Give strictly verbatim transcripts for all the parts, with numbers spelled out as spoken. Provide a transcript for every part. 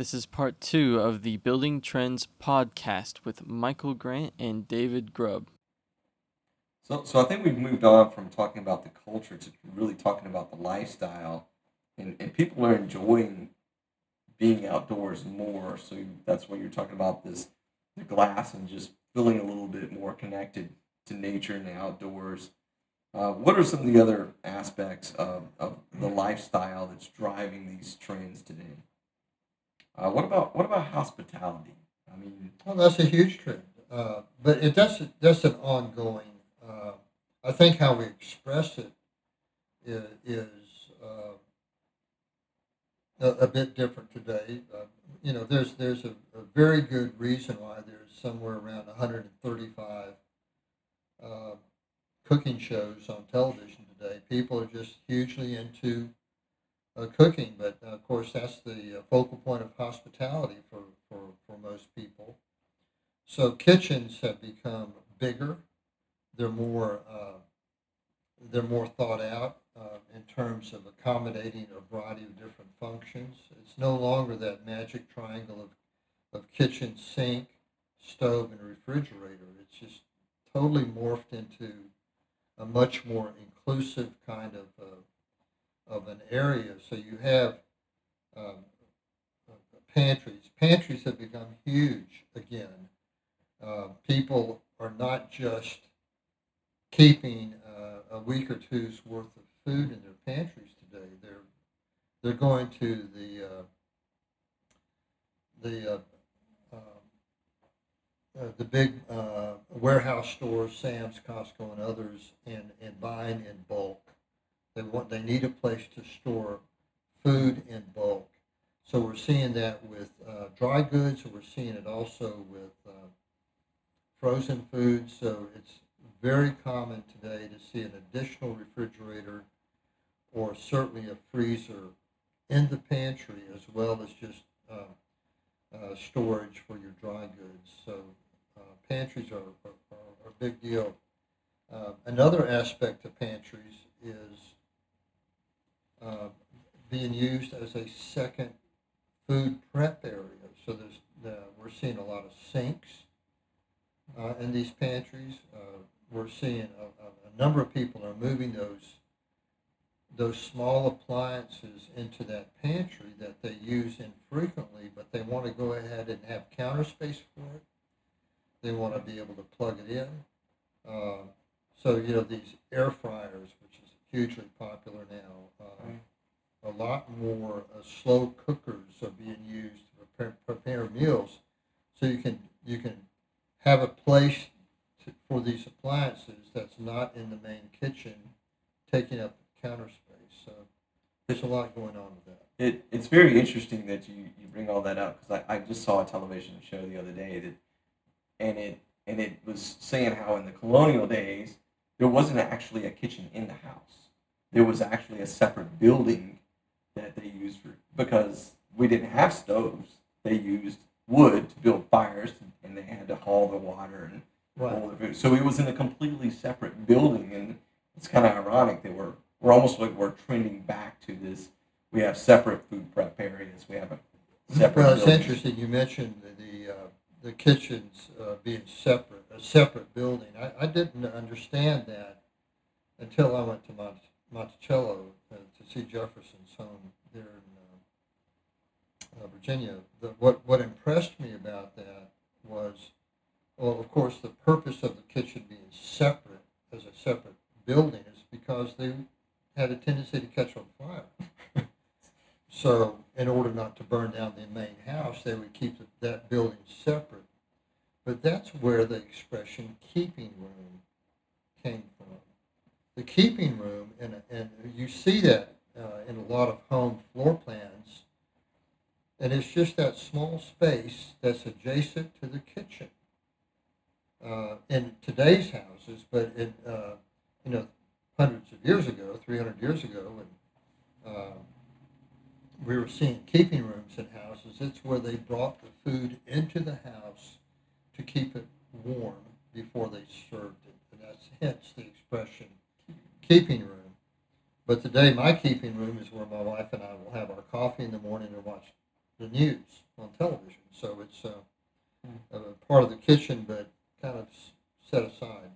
This is part two of the Building Trends podcast with Michael Grant and David Grubb. So, so I think we've moved on from talking about the culture to really talking about the lifestyle, and, and people are enjoying being outdoors more. So that's what you're talking about, this the glass and just feeling a little bit more connected to nature and the outdoors. Uh, what are some of the other aspects of, of the lifestyle that's driving these trends today? Uh, what about what about hospitality? I mean, Well, that's a huge trend, uh, but it does that's an ongoing. Uh, I think how we express it is, is uh, a, a bit different today. Uh, you know, there's there's a, a very good reason why there's somewhere around one hundred thirty-five uh, cooking shows on television today. People are just hugely into uh, cooking, but uh, of course that's the uh, focal point of hospitality for, for, for most people. So kitchens have become bigger. They're more uh, they're more thought out uh, in terms of accommodating a variety of different functions. It's no longer that magic triangle of, of kitchen, sink, stove, and refrigerator. It's just totally morphed into a much more inclusive kind of uh, of an area. So you have um, uh, pantries. Pantries have become huge again. Uh, people are not just keeping uh, a week or two's worth of food in their pantries today. They're they're going to the uh, the uh, um, uh, the big uh, warehouse stores, Sam's, Costco, and others, and, and buying in bulk. They want they need a place to store food in bulk. So we're seeing that with uh, dry goods, and we're seeing it also with uh, frozen foods. So it's very common today to see an additional refrigerator or certainly a freezer in the pantry, as well as just uh, uh, storage for your dry goods. So uh, pantries are, are, are a big deal. Uh, another aspect of pantries is uh, being used as a second food prep area. So there's uh, we're seeing a lot of sinks uh, in these pantries. Uh, we're seeing a, a, a number of people are moving those those small appliances into that pantry that they use infrequently, but they want to go ahead and have counter space for it. They want to be able to plug it in. Uh, so, you know, these air fryers, which is hugely popular now, uh, a lot more uh, slow cookers are being used to prepare, prepare meals. So you can you can have a place to, for these appliances that's not in the main kitchen, taking up counter space. So there's a lot going on with that. it, it's very interesting that you, you bring all that up because I, I just saw a television show the other day that and it and it was saying how in the colonial days there wasn't actually a kitchen in the house. There was actually a separate building that they used for because we didn't have stoves. They used wood to build fires, and they had to haul the water and Right. haul the food. So it was in a completely separate building, and it's kind of ironic that we're we're almost like we're trending back to this. We have separate food prep areas. We have a separate. Well, it's buildings. interesting you mentioned the the, uh, the kitchens uh, being separate, a separate building. I, I didn't understand that until I went to Mont- Monticello uh, to see Jefferson's home there in uh, uh, Virginia. The, what what impressed me about that was, well, of course, the purpose of the kitchen being separate as a separate building is because they had a tendency to catch on fire. So, in order not to burn down the main house, they would keep the, that building separate. But that's where the expression keeping room came from. The keeping room, and, and you see that uh, in a lot of home floor plans, and it's just that small space that's adjacent to the kitchen. Uh, in today's houses, but in, uh, you know, hundreds of years ago, three hundred years ago, and uh, we were seeing keeping rooms in houses. It's where they brought the food into the house to keep it warm before they served it. And that's hence the expression keeping room. But today my keeping room is where my wife and I will have our coffee in the morning and watch the news. on television. So it's uh, a part of the kitchen, but kind of s- set aside.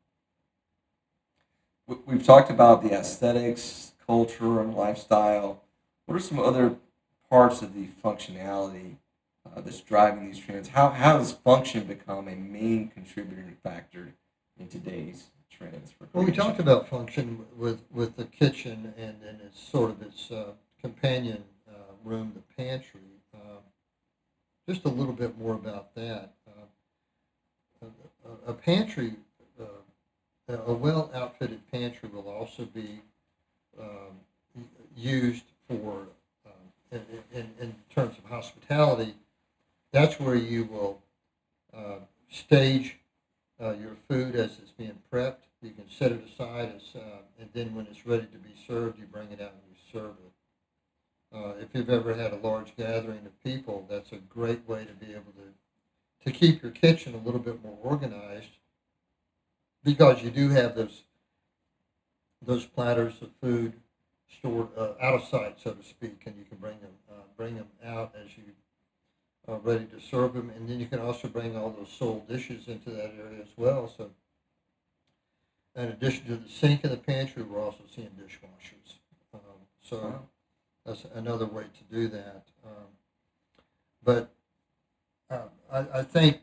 We- We've talked about the aesthetics, culture, and lifestyle. What are some other parts of the functionality uh, that's driving these trends? How, how has function become a main contributing factor in today's trends for Well, we creation? talked about function with, with the kitchen and, and its sort of its uh, companion uh, room, the pantry. Uh, just a little bit more about that. Uh, a, a pantry, uh, a well outfitted pantry will also be um, used for, um, in, in, in terms of hospitality. That's where you will uh, stage uh, your food as it's being prepped. You can set it aside, as, uh, and then when it's ready to be served, you bring it out and you serve it. Uh, if you've ever had a large gathering of people, that's a great way to be able to, to keep your kitchen a little bit more organized, because you do have those those platters of food stored uh, out of sight, so to speak, and you can bring them uh, bring them out as you are ready to serve them, and then you can also bring all those sold dishes into that area as well. So, in addition to the sink in the pantry, we're also seeing dishwashers. Um, so Wow. that's another way to do that. Um, but uh, I, I think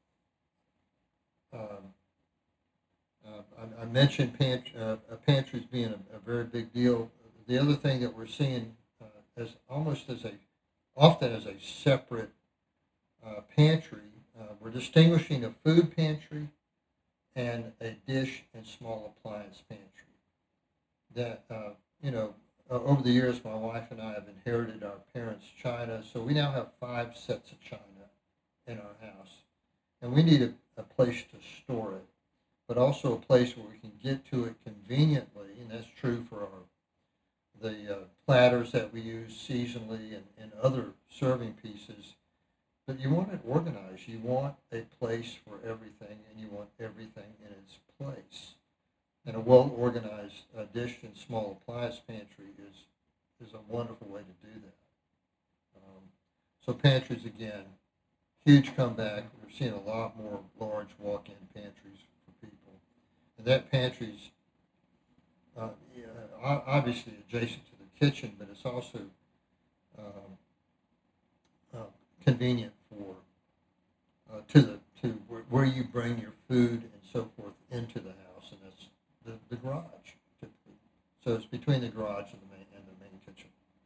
um, uh, I, I mentioned pant- uh, uh, pantries being a, a very big deal. The other thing that we're seeing uh, as almost as a often as a separate uh, pantry, uh, we're distinguishing a food pantry and a dish and small appliance pantry. That uh, you know, uh, over the years, my wife and I have inherited our parents' china, so we now have five sets of china in our house, and we need a, a place to store it, but also a place where we can get to it conveniently, and that's true for our the uh, platters that we use seasonally and, and other serving pieces. But you want it organized. You want a place for everything, and you want everything in its place. And a well-organized uh, dish and small appliance pantry is is a wonderful way to do that. Um, so pantries, again, huge comeback. We're seeing a lot more large walk-in pantries for people. And that pantry's uh, yeah, o- obviously adjacent to the kitchen, but it's also um, uh, convenient for uh, to the to where, where you bring your food and so forth into the house, and that's the, the garage typically. So it's between the garage and the main and the main kitchen.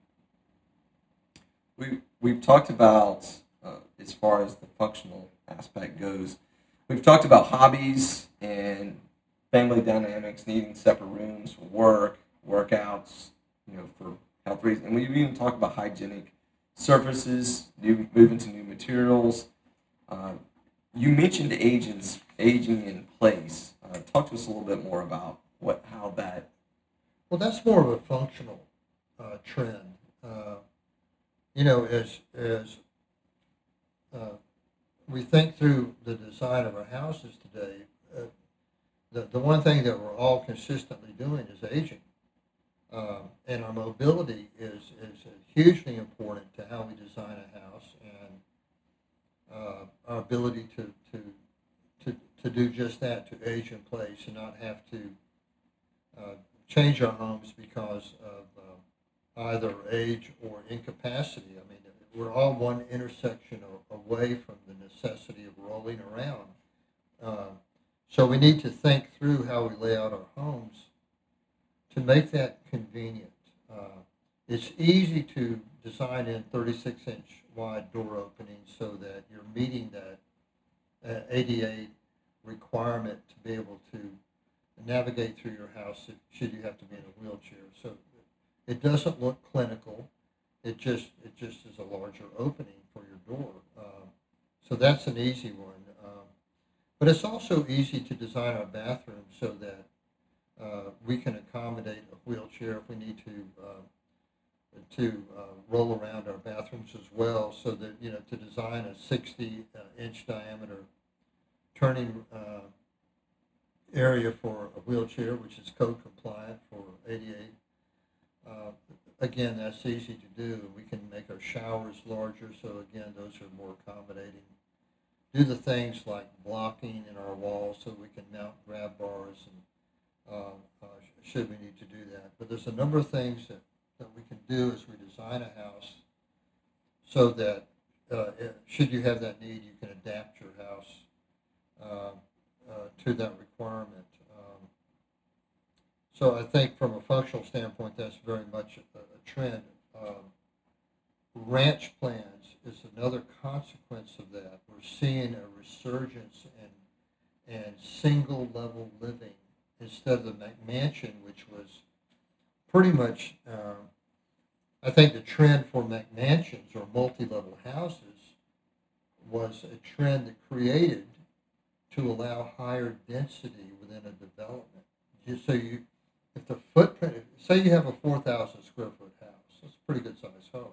We we've talked about uh, as far as the functional aspect goes. We've talked about hobbies and family dynamics, needing separate rooms for work, workouts, you know, for health reasons, and we've even talked about hygienic surfaces, new, moving to new materials. Uh, you mentioned aging, aging in place. Uh, talk to us a little bit more about what how that. Well, that's more of a functional uh, trend. Uh, you know, as as uh, we think through the design of our houses today, uh, the the one thing that we're all consistently doing is aging, um, and our mobility is is hugely important to how we design a house, and uh, our ability to, to to to do just that, to age in place and not have to uh, change our homes because of uh, either age or incapacity. I mean, we're all one intersection a- away from the necessity of rolling around. Uh, so we need to think through how we lay out our homes to make that convenient. Uh, it's easy to design in thirty-six inch wide door openings so that you're meeting that uh, A D A requirement to be able to navigate through your house if, should you have to be in a wheelchair. So it doesn't look clinical. It just it just is a larger opening for your door. Um, so that's an easy one. Um, but it's also easy to design our bathroom so that uh, we can accommodate a wheelchair if we need to uh, to uh, roll around our bathrooms as well. So that you know to design a sixty uh, inch diameter turning uh, area for a wheelchair, which is code compliant for A D A. Uh, again, that's easy to do. We can make our showers larger, so again, those are more accommodating. Do the things like blocking in our walls so we can mount grab bars, and uh, uh, should we need to do that. But there's a number of things that, that we can do as we design a house so that uh, it, should you have that need, you can adapt your house uh, uh, to that requirement. Um, so I think from a functional standpoint, that's very much a, a trend. Um, ranch plans is another consequence of that. We're seeing a resurgence in, in single level living instead of the McMansion, which was pretty much, uh, I think the trend for McMansions or multi-level houses was a trend that created to allow higher density within a development. Just so you, if the footprint, say you have a four thousand square foot house, that's a pretty good sized home.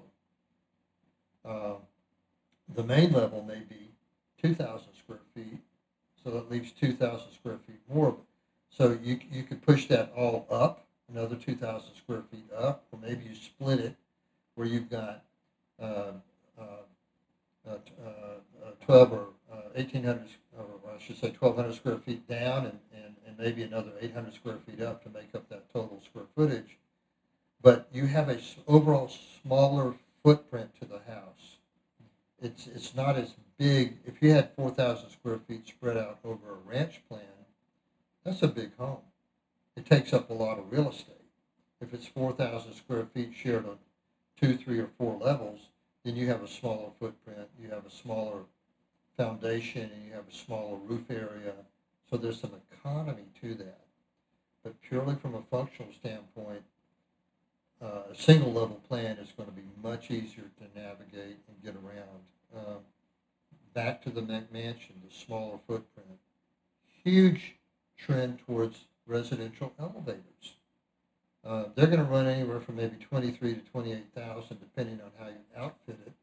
Uh, the main level may be two thousand square feet, so that leaves two thousand square feet more. So you you could push that all up, another two thousand square feet up, or maybe you split it where you've got uh, uh, uh, uh, twelve or uh, eighteen hundred, or I should say twelve hundred square feet down, and, and, and maybe another eight hundred square feet up to make up that total square footage. But you have a s- overall smaller footprint to the house. It's it's not as big. If you had four thousand square feet spread out over a ranch plan, that's a big home. It takes up a lot of real estate. If it's four thousand square feet shared on two, three, or four levels, then you have a smaller footprint, you have a smaller foundation, and you have a smaller roof area. So there's some economy to that. But purely from a functional standpoint, Uh, a single level plan is going to be much easier to navigate and get around. Um, back to the McMansion, the smaller footprint. Huge trend towards residential elevators. Uh, they're going to run anywhere from maybe twenty-three to twenty-eight thousand, depending on how you outfit it.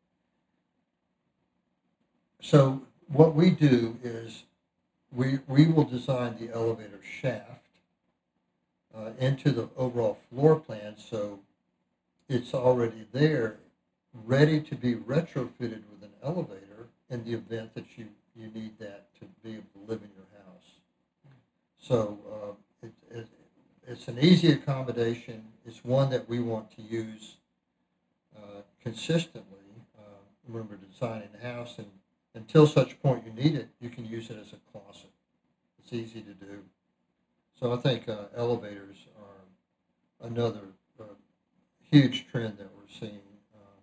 So what we do is we we will design the elevator shaft uh, into the overall floor plan, so it's already there, ready to be retrofitted with an elevator in the event that you, you need that to be able to live in your house. So uh, it, it, it's an easy accommodation. It's one that we want to use uh, consistently. Uh, remember, designing a house, and until such point you need it, you can use it as a closet. It's easy to do. So I think uh, elevators are another uh, huge trend that we're seeing. Um,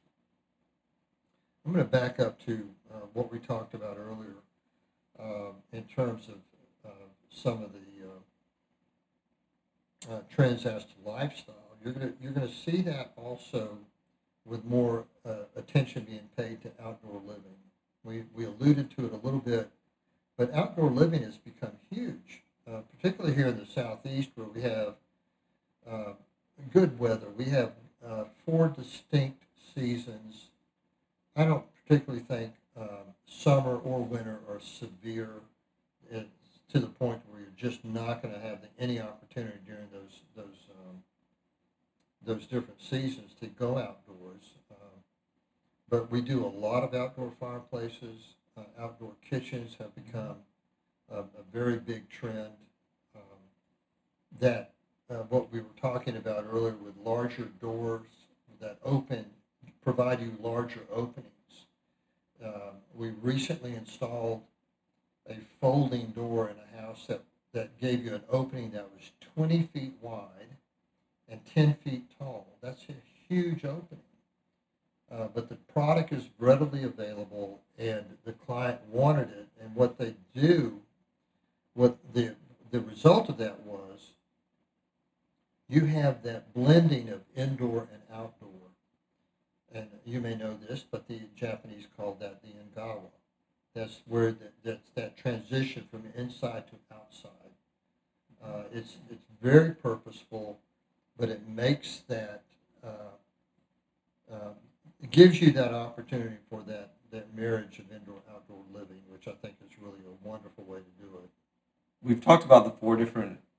I'm going to back up to uh, what we talked about earlier uh, in terms of uh, some of the uh, uh, trends as to lifestyle. You're going to you're going to see that also with more uh, attention being paid to outdoor living. We we alluded to it a little bit, but outdoor living has become huge, uh, particularly here in the Southeast, where we have uh, good weather. We have uh, four distinct seasons. I don't particularly think um, summer or winter are severe. It's to the point where you're just not going to have the, any opportunity during those those um, those different seasons to go outdoors. Uh, but we do a lot of outdoor fireplaces. Uh, outdoor kitchens have become a, a very big trend. Um, that Uh, what we were talking about earlier with larger doors that open, provide you larger openings. Uh, we recently installed a folding door in a house that, that gave you an opening that was twenty feet wide and ten feet tall. That's a huge opening. Uh, but the product is readily available, and the client wanted it. And what they do, what the the result of that was, you have that blending of indoor and outdoor. And you may know this, but the Japanese call that the ingawa. That's where the, that's that transition from inside to outside. Uh, it's it's very purposeful, but it makes that, uh, uh, it gives you that opportunity for that, that marriage of indoor-outdoor living, which I think is really a wonderful way to do it. We've talked about the four different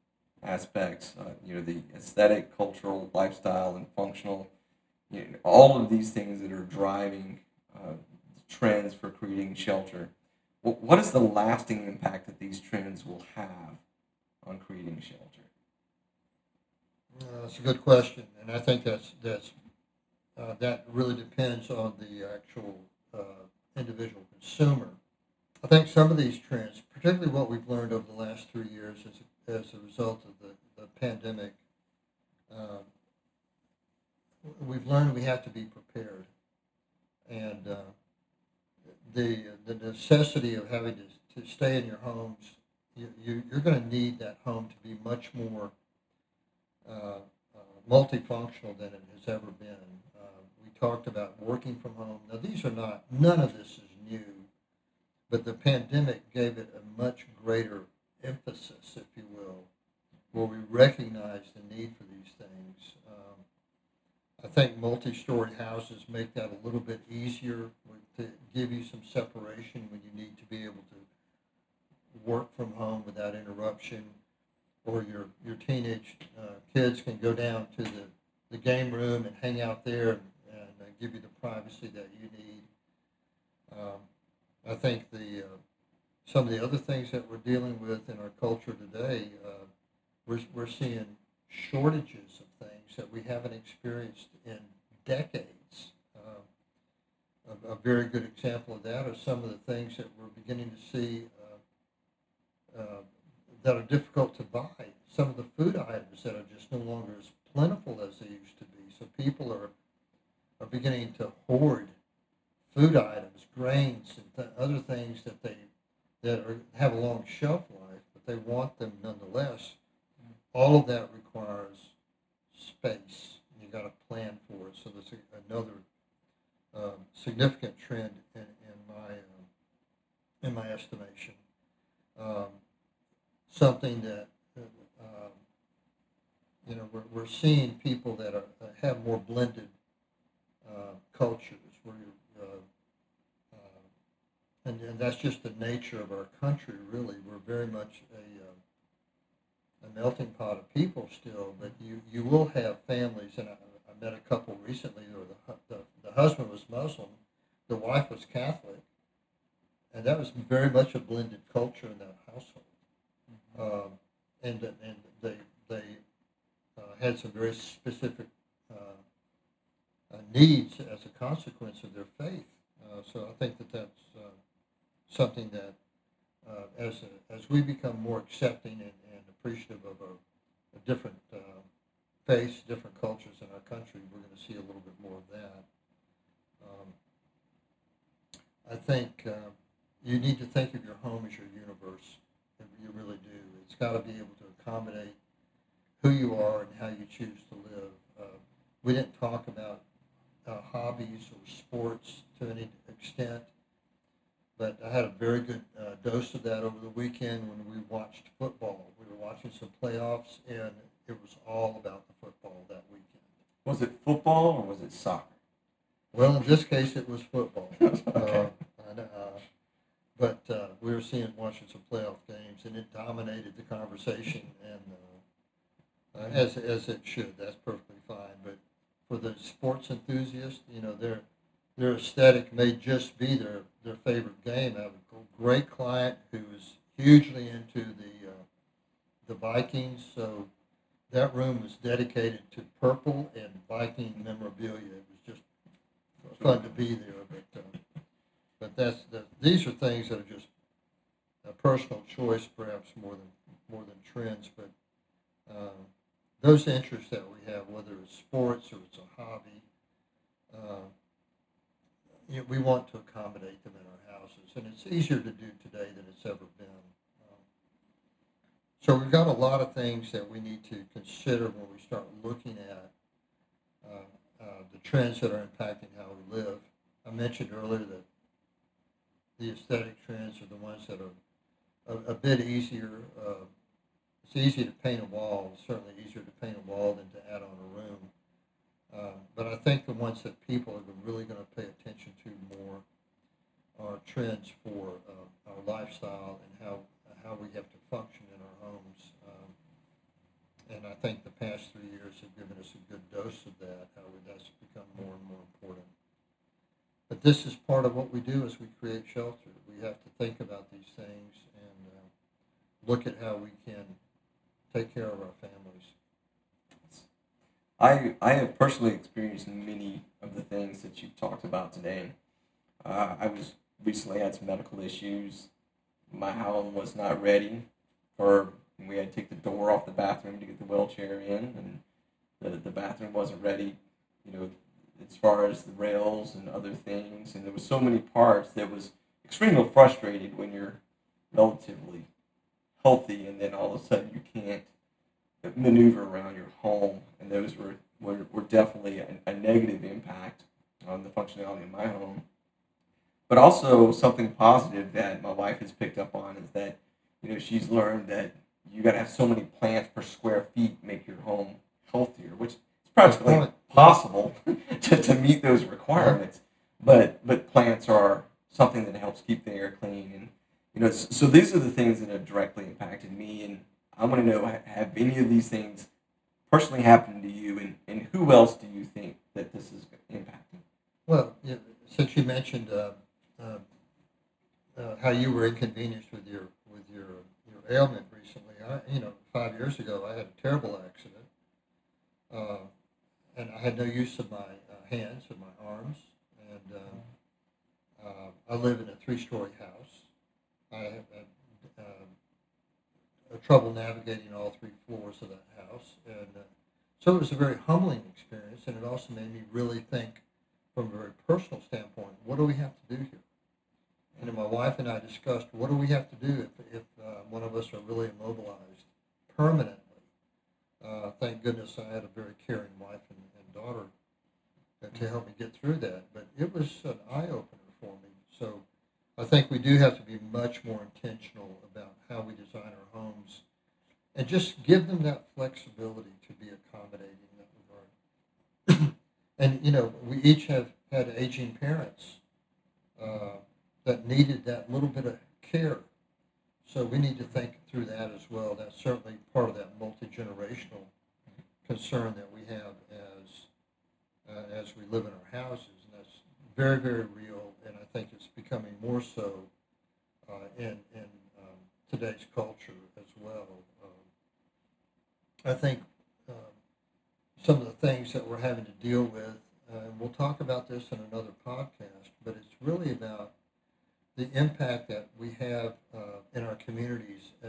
aspects, uh, you know, the aesthetic, cultural, lifestyle, and functional, you know, all of these things that are driving uh, trends for creating shelter. Wh- What is the lasting impact that these trends will have on creating shelter? Uh, that's a good question, and I think that's that's uh, that really depends on the actual uh, individual consumer. I think some of these trends, particularly what we've learned over the last three years as a, as a result of the, the pandemic, uh, we've learned we have to be prepared, and uh, the the necessity of having to, to stay in your homes, you, you you're going to need that home to be much more uh, uh, multifunctional than it has ever been. Uh, we talked about working from home. Now these are not none of this is new, but the pandemic gave it a much greater emphasis, if you will, where we recognize the need for these things. Um, I think multi-story houses make that a little bit easier to give you some separation when you need to be able to work from home without interruption, or your your teenage uh, kids can go down to the, the game room and hang out there and, and uh, give you the privacy that you need. Um, I think the uh, some of the other things that we're dealing with in our culture today, uh, we're, we're seeing shortages of things that we haven't experienced in decades. Uh, a, a very good example of that are some of the things that we're beginning to see uh, uh, that are difficult to buy. Some of the food items that are just no longer as plentiful as they used to be. So people are are beginning to hoard food items, grains, and th- other things that they that are, have a long shelf life, but they want them nonetheless. All of that requires space. You got to plan for it. So there's a, another um, significant trend in, in my um, in my estimation. Um, something that uh, um, you know we're, we're seeing people that are, uh, have more blended uh, cultures, where you're, uh, uh, and, and that's just the nature of our country. Really, we're very much a uh, a melting pot of people still, but you, you will have families, and I, I met a couple recently where the, hu- the, the husband was Muslim, the wife was Catholic, and that was very much a blended culture in that household. Um, and and they, they uh, had some very specific uh, uh, needs as a consequence of their faith. Uh, so I think that that's uh, something that uh, as a, as we become more accepting and, and appreciative of a, a different uh, faiths, different cultures in our country, we're going to see a little bit more of that. Um, I think uh, you need to think of your home as your universe. You really do. It's got to be able to accommodate who you are and how you choose to live. Uh, we didn't talk about uh, hobbies or sports to any extent, but I had a very good uh, dose of that over the weekend when we watched football. We were watching some playoffs, and it was all about the football that weekend. Was it football or was it soccer? Well, in this case, it was football. Okay. Uh, and, uh, but uh, we were seeing, watching some playoff games, and it dominated the conversation, and uh, uh, as as it should. That's perfectly fine. But for the sports enthusiast, you know, their their aesthetic may just be their, their favorite game. I have a great client who is hugely into the uh, the Vikings, so that room was dedicated to purple and Viking memorabilia. It was just fun to be there, but uh, but that's the, these are things that are just a personal choice, perhaps more than more than trends. But uh, those interests that we have, whether it's sports or it's a hobby, uh, you know, we want to accommodate them in our houses, and it's easier to do today than it's ever been. Um, so we've got a lot of things that we need to consider when we start looking at uh, uh, the trends that are impacting how we live. I mentioned earlier that the aesthetic trends are the ones that are a, a bit easier. Uh, it's easy to paint a wall. It's certainly easier to paint a wall than to add on a room. Um, but I think the ones that people are really going to pay attention to more are trends for uh, our lifestyle and how how we have to function in our homes. Um, think the past three years have given us a good dose of that, how that's become more and more important. But this is part of what we do as we create shelter. We have to think about these things and uh, look at how we can take care of our families. I I have personally experienced many of the things that you've talked about today. Uh, I was recently had some medical issues. My home was not ready for. We had to take the door off the bathroom to get the wheelchair in, and the the bathroom wasn't ready. You know, as far as the rails and other things, and there was so many parts that was extremely frustrated when you're relatively healthy, and then all of a sudden you can't maneuver around your home, and those were were, were definitely a, a negative impact on the functionality of my home. But also something positive that my wife has picked up on is that, you know, she's learned that you got to have so many plants per square feet to make your home healthier, which is practically impossible to, to meet those requirements. But but plants are something that helps keep the air clean, and you know, so, so these are the things that have directly impacted me, and I want to know, have any of these things personally happened to you, and, and who else do you think that this is impacting? Well, yeah, since you mentioned uh, uh, uh, how you were inconvenienced with your with your your ailment recently, I, you know, five years ago I had a terrible accident, uh, and I had no use of my uh, hands and my arms, and uh, uh, I live in a three-story house. I have uh, uh, trouble navigating all three floors of that house, and uh, so it was a very humbling experience, and it also made me really think from a very personal standpoint, what do we have to do here? And then my wife and I discussed, what do we have to do if, if uh, one of us are really immobilized permanently? Uh, thank goodness I had a very caring wife and, and daughter to help me get through that, but it was an eye-opener for me. So I think we do have to be much more intentional about how we design our homes and just give them that flexibility to be accommodating in that regard. And, you know, we each have had aging parents uh, that needed that little bit of care. So we need to think through that as well. That's certainly part of that multi-generational concern that we have as uh, as we live in our houses. And that's very, very real, and I think it's becoming more so uh, in, in um, today's culture as well. Um, I think um, some of the things that we're having to deal with, uh, and we'll talk about this in another podcast, but it's really about the impact that we have uh, in our communities as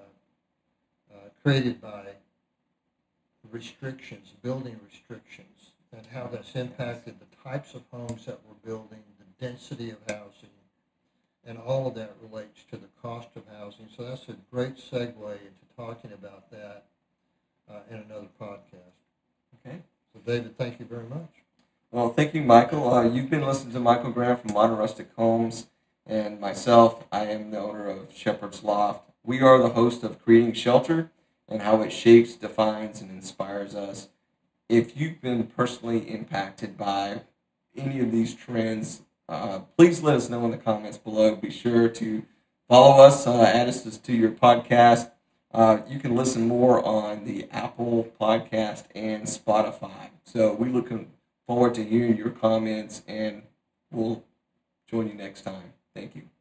uh, uh, created by restrictions, building restrictions, and how that's impacted the types of homes that we're building, the density of housing, and all of that relates to the cost of housing. So that's a great segue into talking about that uh, in another podcast. Okay. So David, thank you very much. Well, thank you, Michael. Uh, you've been listening to Michael Grant from Modern Rustic Homes, and myself, I am the owner of Shepherd's Loft. We are the host of Creating Shelter and how it shapes, defines, and inspires us. If you've been personally impacted by any of these trends, uh, please let us know in the comments below. Be sure to follow us, uh, add us to your podcast. Uh, you can listen more on the Apple Podcast and Spotify. So we're looking forward to hearing your comments, and we'll join you next time. Thank you.